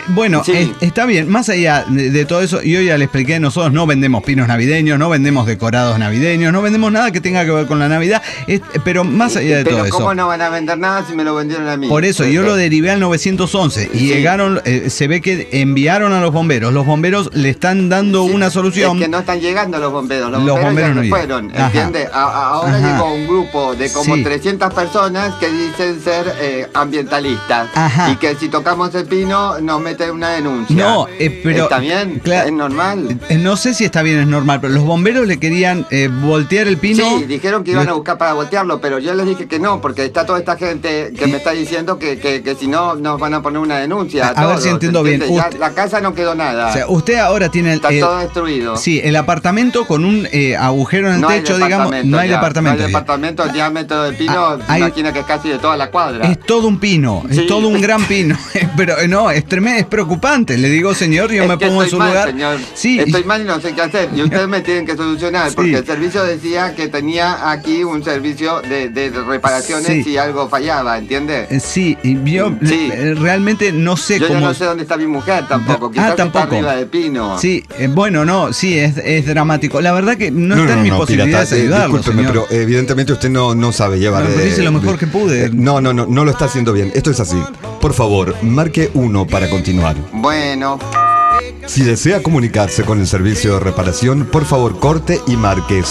Está bien. Más allá de todo eso, yo ya le expliqué, nosotros no vendemos pinos navideños, no vendemos decorados navideños, no vendemos nada que tenga que ver con la Navidad. Pero más allá de todo eso. ¿Cómo no van a vender nada si me lo vendieron a mí? Por eso, yo lo derivé al 911 y llegaron, se ve que enviaron a los bomberos. Los bomberos le están dando una solución. Es que no están llegando los bomberos. Los bomberos ya no fueron, ¿entiendes? Ahora llegó un grupo de como 300 personas que dicen ser ambientalistas. Y que si tocamos el pino nos meten una denuncia. Pero ¿está bien? ¿Es normal? No sé si está bien, es normal, pero los bomberos le querían voltear el pino. Sí, dijeron que iban a buscar para voltearlo, pero yo les dije que no, porque está toda esta gente que me está diciendo que si no nos van a poner una denuncia. Ver si entiendo bien. La casa no quedó nada. O sea, usted ahora tiene está todo destruido. Sí, el apartamento departamento con un agujero en el techo, digamos. No hay departamento. No hay departamento, el diámetro del pino, imagina que es casi de toda la cuadra. Es todo un pino, es todo un gran pino. Pero no, es tremendo, es preocupante. Le digo, señor, yo me pongo en su lugar. Señor. Sí. Estoy mal y no sé qué hacer. Y ustedes me tienen que solucionar, porque el servicio decía que tenía aquí un servicio de reparaciones si algo fallaba, ¿entiendes? Sí, yo realmente no sé cómo. Yo no sé dónde está mi mujer tampoco. Quizás tampoco. Está arriba de pino. Sí, bueno, no, sí, es dramático. La verdad que no está en mis posibilidades de ayudarlo, discúlpeme, señor. pero evidentemente usted no sabe llevar. Pero hice lo mejor que pude. No lo está haciendo bien. Esto es así. Por favor, marque 1 para continuar. Bueno. Si desea comunicarse con el servicio de reparación, por favor corte y marque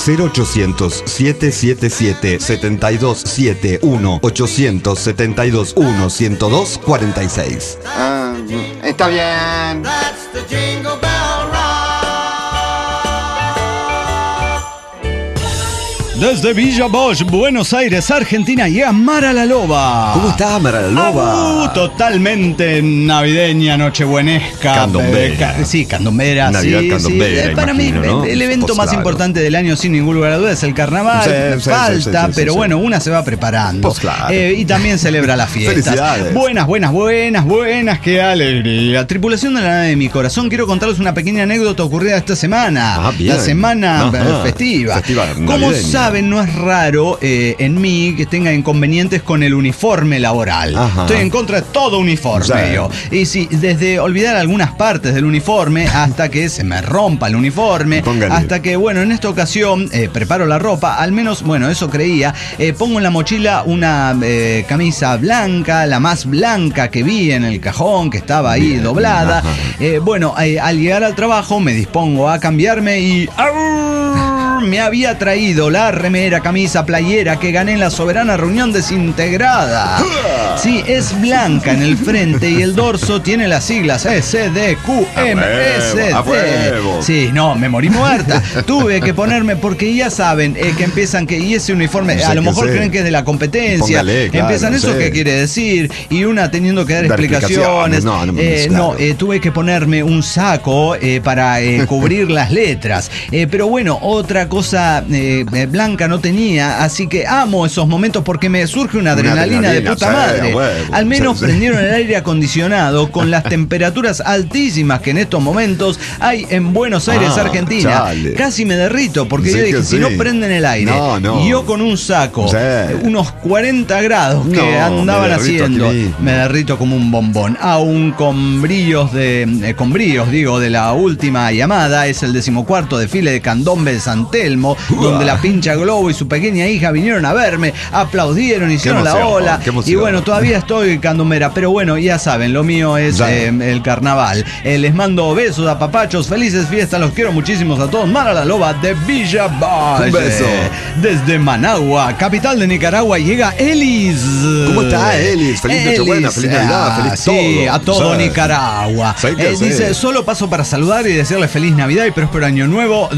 0800-777-7271 800-721-102-46. Está bien. Desde Villa Bosch, Buenos Aires, Argentina, llega Mara la Loba. ¿Cómo está, Mara la Loba? Totalmente navideña, nochebuenesca. Candombera. Sí, candombera. Navidad candombera, para imagino, mí, ¿no? el evento más importante del año, sin ningún lugar a dudas, es el carnaval. Falta, pero bueno, una se va preparando. Claro. Y también celebra las fiestas. Felicidades. Buenas, qué alegría. Tripulación de la nave de mi corazón, quiero contarles una pequeña anécdota ocurrida esta semana. Bien. La semana festiva. ¿Cómo saben? No es raro en mí que tenga inconvenientes con el uniforme laboral. Estoy en contra de todo uniforme yo. Y sí, desde olvidar algunas partes del uniforme hasta que se me rompa el uniforme. Hasta que, bueno, en esta ocasión preparo la ropa, al menos, bueno, eso creía. Pongo en la mochila una camisa blanca, la más blanca que vi en el cajón, que estaba ahí doblada. Bueno, al llegar al trabajo me dispongo a cambiarme y... me había traído la remera, camisa, playera que gané en la soberana reunión desintegrada. Sí, es blanca en el frente y el dorso tiene las siglas SDQMSD. Sí, no, me morí muerta. Tuve que ponerme, porque ya saben que empiezan que, y ese uniforme, a lo mejor creen que es de la competencia. Póngale, claro, empiezan eso que quiere decir, y una teniendo que dar explicaciones. Tuve que ponerme un saco para cubrir las letras. Pero bueno, otra cosa blanca no tenía, así que amo esos momentos porque me surge una adrenalina de puta madre. Al menos prendieron el aire acondicionado con las temperaturas altísimas que en estos momentos hay en Buenos Aires, Argentina. Casi me derrito porque yo dije, si no prenden el aire, y yo con un saco, unos 40 grados que andaban haciendo, me derrito como un bombón. Aún con brillos de la última llamada, es el 14º desfile de Candombe de San Telmo, donde la pincha Globo y su pequeña hija vinieron a verme, aplaudieron, hicieron la ola, y bueno, todavía estoy candombera, pero bueno, ya saben, lo mío es el carnaval. Les mando besos, a papachos, felices fiestas, los quiero muchísimos a todos. Mara la Loba de Villa Bosch. Un beso. Desde Managua, capital de Nicaragua, llega Elis. ¿Cómo está Elis? Feliz Nochebuena, feliz Navidad, feliz todo. Sí, a todo Nicaragua. Dice, solo paso para saludar y decirle feliz Navidad y próspero año nuevo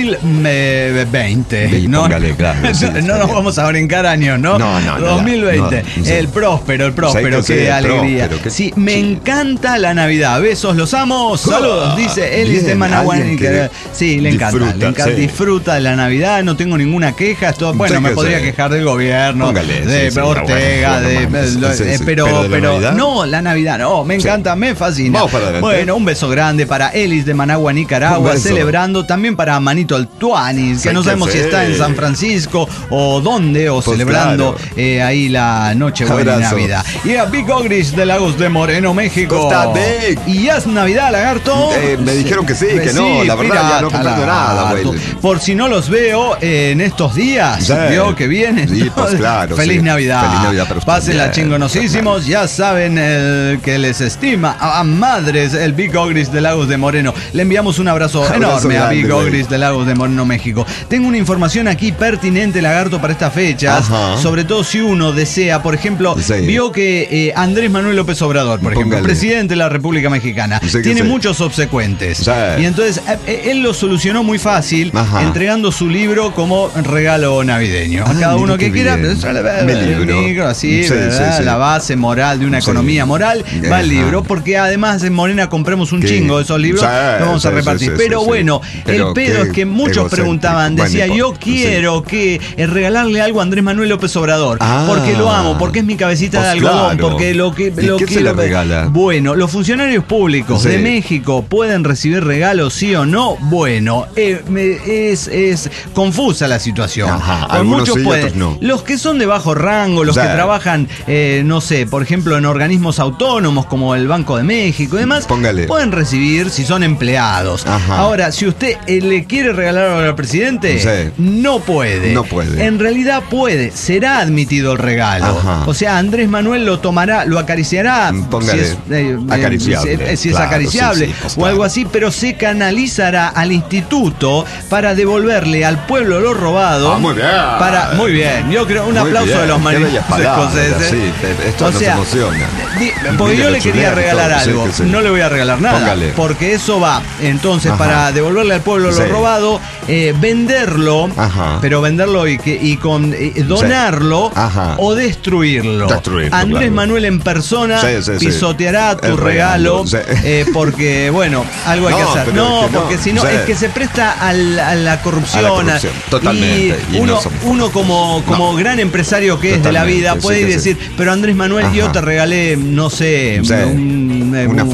2020. No nos vamos a brincar años, ¿no? No. 2020. El próspero, qué alegría. Sí, me encanta la Navidad. Besos, los amo. Saludos, dice Elis de Managua. Sí, le encanta. Disfruta de la Navidad. No tengo ninguna queja. Bueno, me podría quejar del gobierno, de Ortega, pero no, la Navidad no. Me encanta, me fascina. Bueno, un beso grande para Elis de Managua, Nicaragua, celebrando. También para Manito el Tuanis, que no sabemos si está en San Francisco o dónde, o celebrando ahí la Nochebuena y Navidad. Y a Big Ogris de Lagos de Moreno, México. ¿Y ya es Navidad, lagarto? Me dijeron que sí, que no, la verdad ya no comprendo nada, güey. Por si no los veo en estos días, veo que vienen. Sí, pues claro. Feliz Navidad. Feliz Navidad para ustedes. Pásenla chingonosísimos, ya saben el que les estima a madres el Big Ogris de Lagos de Moreno. Le enviamos un abrazo enorme a Big Ogris de Lagos de Moreno, México. México. Tengo una información aquí pertinente, Lagarto, para estas fechas. Sobre todo si uno desea, por ejemplo, vio que Andrés Manuel López Obrador, por ejemplo, presidente de la República Mexicana, tiene muchos obsecuentes. Y entonces él lo solucionó muy fácil, entregando su libro como regalo navideño. A cada uno que quiera, el libro, así, la base moral de una economía moral, va el libro, porque además en Morena compramos un chingo de esos libros, lo vamos a repartir. Pero bueno, el pedo es que muchos preguntaban, decía, yo quiero que regalarle algo a Andrés Manuel López Obrador, porque lo amo, porque es mi cabecita de algodón, porque lo que se le regala. Bueno, los funcionarios públicos de México pueden recibir regalos, sí o no. Bueno, es confusa la situación. Muchos pueden. No. Los que son de bajo rango, los que trabajan, no sé, por ejemplo, en organismos autónomos como el Banco de México y demás, pueden recibir si son empleados. Ahora, si usted le quiere regalar algo al presidente, no puede. No puede. En realidad puede, será admitido el regalo. O sea, Andrés Manuel lo tomará, lo acariciará, si es acariciable o algo así, pero se canalizará al instituto para devolverle al pueblo lo robado. Muy bien. Muy bien. Yo creo un aplauso de los marinos escoceses. Esto nos emociona. Porque yo le quería regalar algo. No le voy a regalar nada. Porque eso va, entonces, para devolverle al pueblo lo robado, venderlo, pero venderlo y donarlo o destruirlo. Andrés Manuel en persona pisoteará tu regalo, porque, bueno, algo hay que hacer. Porque si no, es que se presta a la corrupción. Totalmente. Y uno como gran empresario que es de la vida puede ir y decir, pero Andrés Manuel, yo te regalé, no sé, unas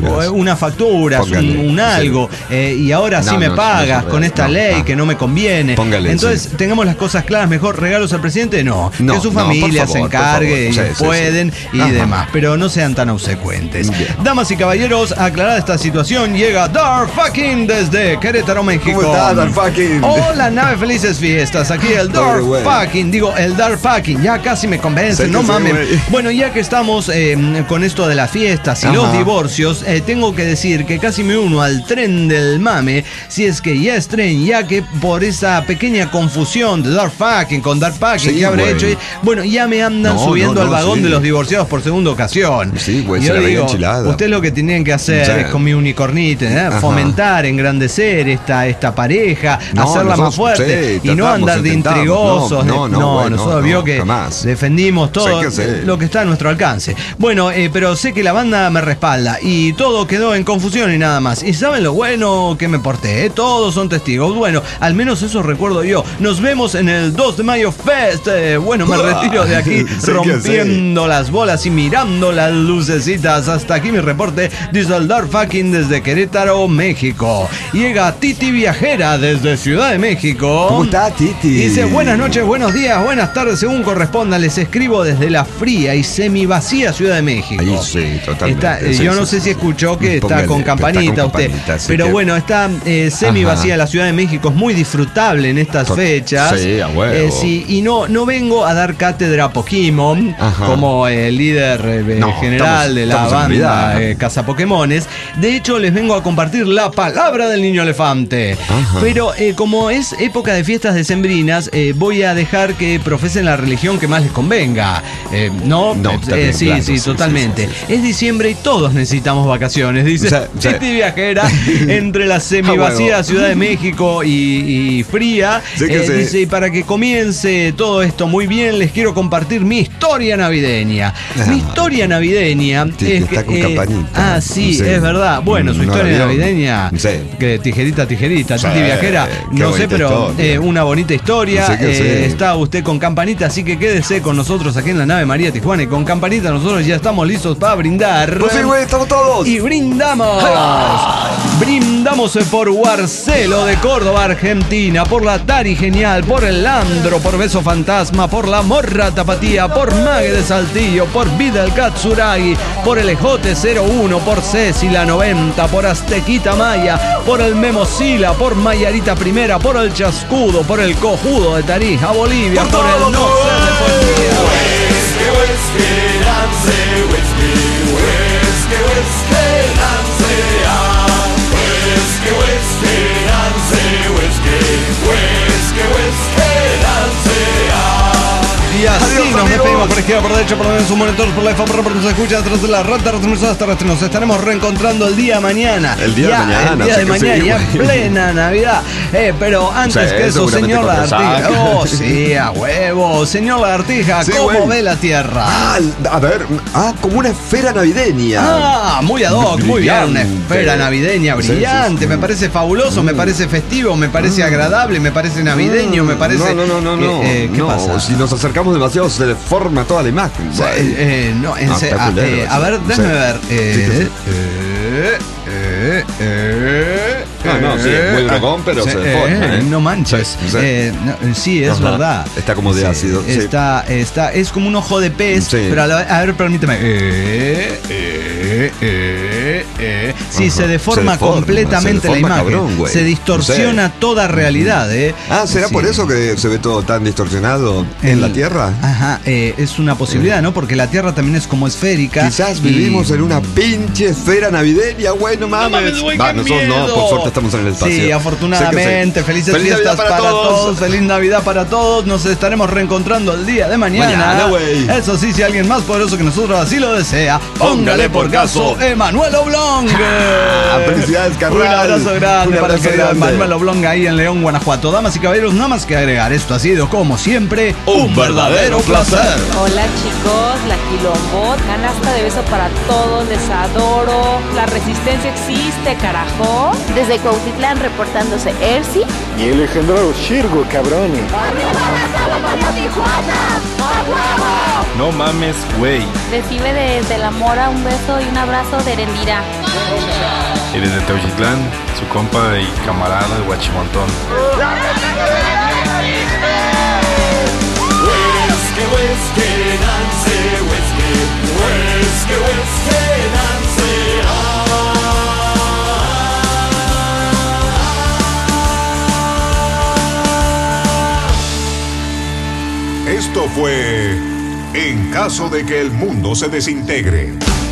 facturas, un algo, y ahora sí me pagas con esta ley que no me conviene. Entonces, tengamos las cosas claras, mejor regalos al presidente, que su familia se encargue, pueden y demás, pero no sean tan obsecuentes. Damas y caballeros, aclarada esta situación, llega Dark Fucking desde Querétaro, México. ¿Cómo está, Dark Fucking? Hola, nave, felices fiestas. Aquí el Dark Fucking, el Dark Fucking, ya casi me convencen, no mames. Bueno, ya que estamos con esto de las fiestas y los divorcios, tengo que decir que casi me uno al tren del mame, si es que ya es tren, ya que por esa pequeña confusión de Dark Fucking con Dark Fucking que habré hecho, bueno, ya me andan subiendo al vagón de los divorciados por segunda ocasión. Yo digo, ustedes lo que tienen que hacer es con mi unicornito, fomentar, engrandecer esta pareja, hacerla más fuerte y no andar de intrigosos. Nosotros vio que defendimos todo lo que está a nuestro alcance. Bueno, pero sé que la banda me respalda y todo quedó en confusión y nada más. ¿Y saben lo bueno que me porté? Todos son testigos. Bueno, al menos eso recuerdo yo. Nos vemos en el 2 de Mayo Fest. Bueno, me retiro de aquí rompiendo las bolas y mirando las lucecitas. Hasta aquí mi reporte. Dice el Dark Fucking desde Querétaro, México. Llega Titi Viajera desde Ciudad de México. ¿Cómo está, Titi? Dice, buenas noches, buenos días, buenas tardes, según corresponda. Les escribo desde la fría y semivacía Ciudad de México. Ahí sí, totalmente. Yo no sé si escuchó que está con campanita usted. Pero bueno, está semivacía la Ciudad de México. Es muy disfrutable en estas fechas. Sí, a huevo. Y no vengo a dar cátedra Pokémon como el líder general de la banda Casa Pokémones. De hecho, les vengo a compartir la palabra del niño elefante. Pero como es época de fiestas decembrinas, voy a dejar que profesen la religión que más les convenga. Sí, totalmente. Es diciembre y todos necesitamos vacaciones, dice Titi Viajera, entre la semivacía Ciudad de México y fría. Dice, y para que comience todo esto muy bien, les quiero compartir mi historia navideña. Mi historia navideña es que está con campanita. Es verdad. Bueno, su historia navideña, que tijerita, Titi Viajera, no sé, pero una bonita historia. Está usted con campanita, así que quédese con nosotros aquí en la nave María Tijuana, y con campanita nosotros ya estamos listos para brindar. Pues sí, güey, estamos todos. Y brindamos. Brindamos por Guarcelo de Córdoba, Argentina, por la Tari Genial, por el Landro, por Beso Fantasma, por la Morra Tapatía, por Mague de Saltillo, por Vidal Katsuragi, por el Ejote 01, por Ceci la 90, por Aztequita Maya, por el Memosila, por Mayarita Primera, por el Chascudo, por el Cojudo de Tarija, Bolivia, por el No Sé de Poesía. Whiskey, izquierda, por derecha, por en sus monitores, por la iPhone, por nos escucha atrás de la rata, transmisoras terrestres. Nos estaremos reencontrando el día de mañana. El día de mañana. El día de mañana, ya en plena Navidad. Pero antes que eso, señor Lagartija. Oh, sí, a huevo. Señor Lagartija, ¿cómo ve la Tierra? A ver, como una esfera navideña. Muy ad hoc, muy bien. Una esfera navideña brillante. Me parece fabuloso, me parece festivo, me parece agradable, me parece navideño, me parece. No. ¿Qué pasa? Si nos acercamos demasiado, se deforma toda la imagen. A ver, déjame ver. Sí, es muy dragón, pero se deforma. No manches. Sí, es verdad. Está como de ácido. Es como un ojo de pez, pero a ver, permíteme. Sí, se deforma completamente la imagen. Cabrón, se distorsiona toda realidad, ¿será por eso que se ve todo tan distorsionado en la Tierra? Ajá, es una posibilidad, ¿no? Porque la Tierra también es como esférica. Quizás vivimos en una pinche esfera navideña, güey, no mames. Nosotros no, por suerte estamos en el espacio. Sí, afortunadamente. Felices fiestas para todos. Feliz Navidad para todos. Nos estaremos reencontrando el día de mañana. Eso sí, si alguien más poderoso que nosotros así lo desea, póngale por caso Emanuel Oblong. Felicidades, carnal. Un abrazo grande para el querido Emanuel Oblong ahí en León, Guanajuato. Damas y caballeros, nada más que agregar. Esto ha sido, como siempre, un verdadero placer. Hola, chicos. La Quilombo. Canasta de beso para todos. Les adoro. La resistencia existe, carajo. Desde Cuautitlán reportándose Ersi y el legendario Shirgo, cabrón. No mames, güey. Recibe desde la Mora un beso y un abrazo de Erendira. Y desde Teuchitlán, su compa y camarada de Huachimontón. Esto fue En caso de que el mundo se desintegre.